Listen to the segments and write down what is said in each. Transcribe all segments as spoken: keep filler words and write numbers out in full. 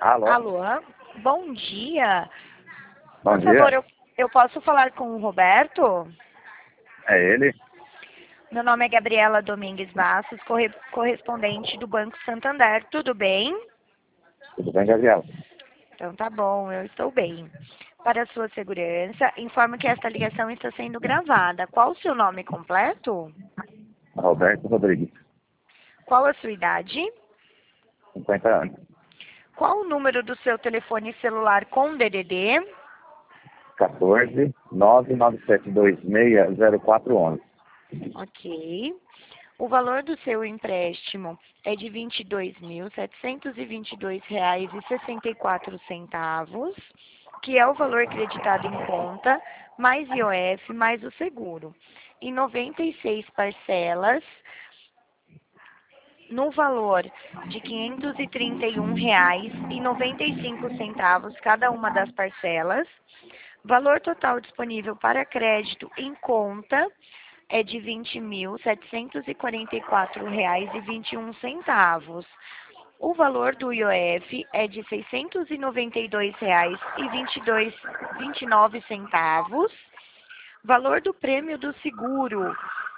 Alô? Alô? Bom dia. Bom Por dia. favor, eu, eu posso falar com o Roberto? É ele? Meu nome é Gabriela Domingues Bastos, corre- correspondente do Banco Santander. Tudo bem? Tudo bem, Gabriela? Então tá bom, eu estou bem. Para a sua segurança, informo que esta ligação está sendo gravada. Qual o seu nome completo? Roberto Rodrigues, Qual a sua idade? cinquenta anos. Qual o número do seu telefone celular com D D D? quatorze, nove nove sete dois seis, zero quatro onze. Ok. O valor do seu empréstimo é de vinte e dois mil, setecentos e vinte e dois reais e sessenta e quatro centavos, que é o valor creditado em conta, mais I O F, mais o seguro, em noventa e seis parcelas, no valor de quinhentos e trinta e um reais e noventa e cinco centavos cada uma das parcelas. Valor total disponível para crédito em conta é de vinte mil, setecentos e quarenta e quatro reais e vinte e um centavos. O valor do I O F é de seiscentos e noventa e dois reais e vinte e dois, vinte e nove centavos. Valor do prêmio do seguro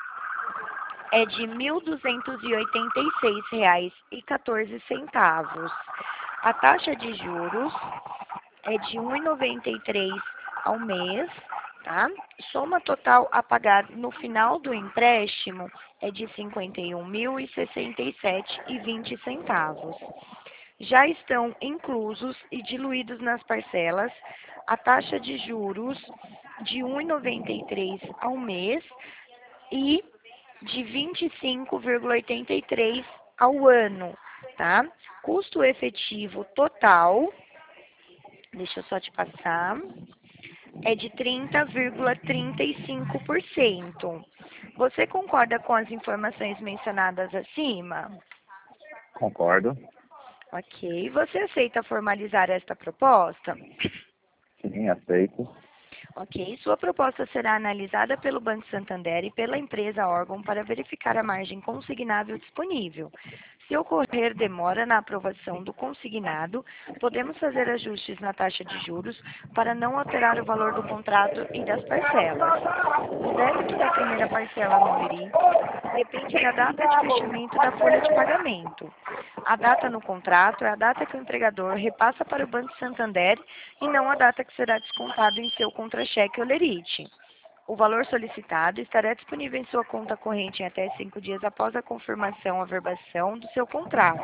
é de mil duzentos e oitenta e seis reais e quatorze centavos. A taxa de juros é de um vírgula noventa e três ao mês, tá? Soma total a pagar no final do empréstimo é de cinquenta e um mil e sessenta e sete reais e vinte centavos. Já estão inclusos e diluídos nas parcelas a taxa de juros de um vírgula noventa e três ao mês e de vinte e cinco vírgula oitenta e três ao ano, tá? Custo efetivo total, deixa eu só te passar, é de trinta vírgula trinta e cinco por cento. Você concorda com as informações mencionadas acima? Concordo. Ok. Você aceita formalizar esta proposta? Sim, aceito. Ok. Sua proposta será analisada pelo Banco Santander e pela empresa órgão para verificar a margem consignável disponível. Se ocorrer demora na aprovação do consignado, podemos fazer ajustes na taxa de juros para não alterar o valor do contrato e das parcelas. O débito da primeira parcela no Leri depende da data de fechamento da folha de pagamento. A data no contrato é a data que o empregador repassa para o Banco Santander e não a data que será descontado em seu contra-cheque ou lerite. O valor solicitado estará disponível em sua conta corrente em até cinco dias após a confirmação, averbação do seu contrato.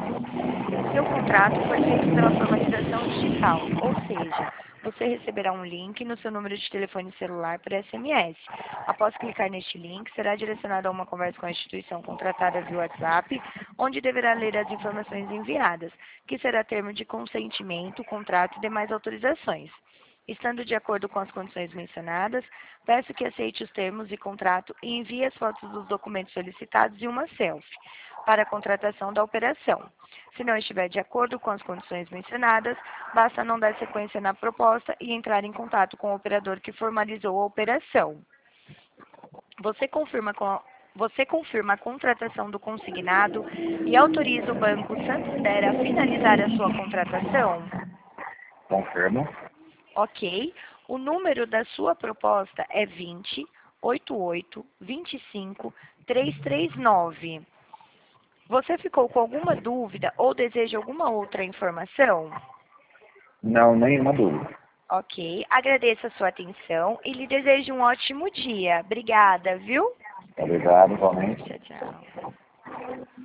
Seu contrato foi feito pela formalização digital, ou seja, você receberá um link no seu número de telefone celular por S M S. Após clicar neste link, será direcionado a uma conversa com a instituição contratada via WhatsApp, onde deverá ler as informações enviadas, que será termo de consentimento, contrato e demais autorizações. Estando de acordo com as condições mencionadas, peço que aceite os termos de contrato e envie as fotos dos documentos solicitados e uma selfie para a contratação da operação. Se não estiver de acordo com as condições mencionadas, basta não dar sequência na proposta e entrar em contato com o operador que formalizou a operação. Você confirma com a Você confirma a contratação do consignado e autoriza o Banco Santander a finalizar a sua contratação? Confirmo. Ok. O número da sua proposta é vinte, oitenta e oito, vinte e cinco, trezentos e trinta e nove. Você ficou com alguma dúvida ou deseja alguma outra informação? Não, nenhuma dúvida. Ok. Agradeço a sua atenção e lhe desejo um ótimo dia. Obrigada, viu? Obrigado, igualmente. Tchau, tchau.